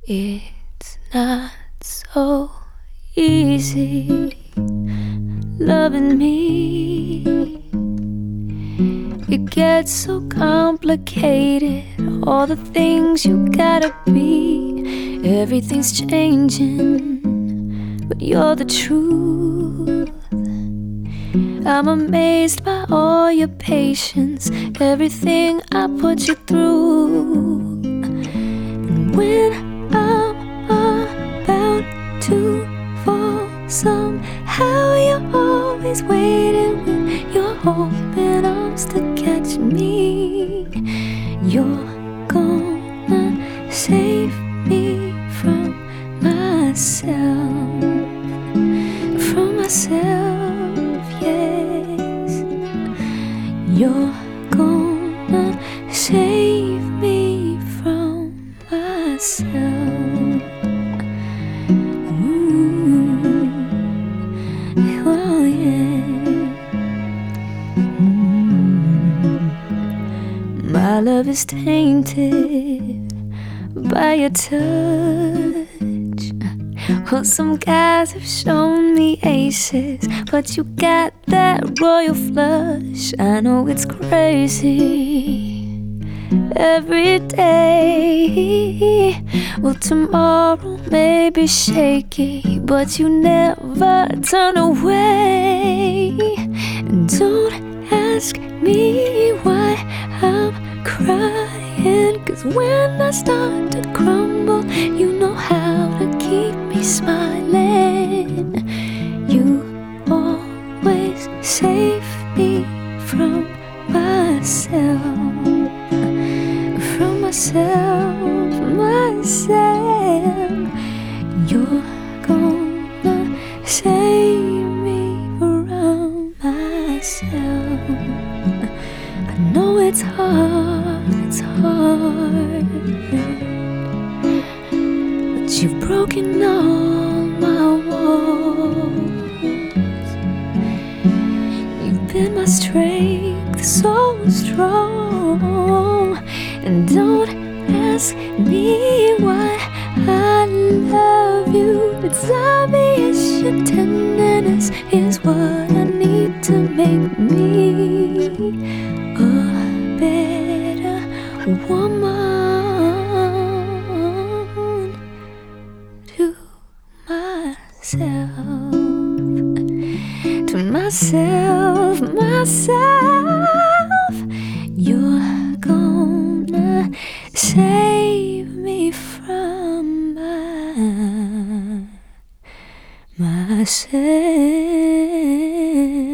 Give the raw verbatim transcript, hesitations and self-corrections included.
It's not so easy loving me. It gets so complicated, all the things you gotta be. Everything's changing, but you're the truth. I'm amazed by all your patience, everything I put you through. And when I'm about to fall, somehow you're always waiting with your open arms to catch me. You're gonna save me from myself, from myself, yes. You're gonna save me from myself. Ooh, oh yeah. Mm. My love is tainted by your touch. Well, some guys have shown me aces, but you got that royal flush. I know it's crazy every day. Well, tomorrow may be shaky, but you never turn away. And don't ask me why I'm crying, 'cause when I start to crumble, you know how to keep me smiling. You always save me from myself, from myself, myself. You're gonna save me from myself. I know it's hard, it's hard, but you've broken all my walls. You've been my strength, so strong. And don't ask me why I love you. It's obvious your tenderness is what I need to make me a better woman to myself, to myself, myself. You're gonna save me from my, myself.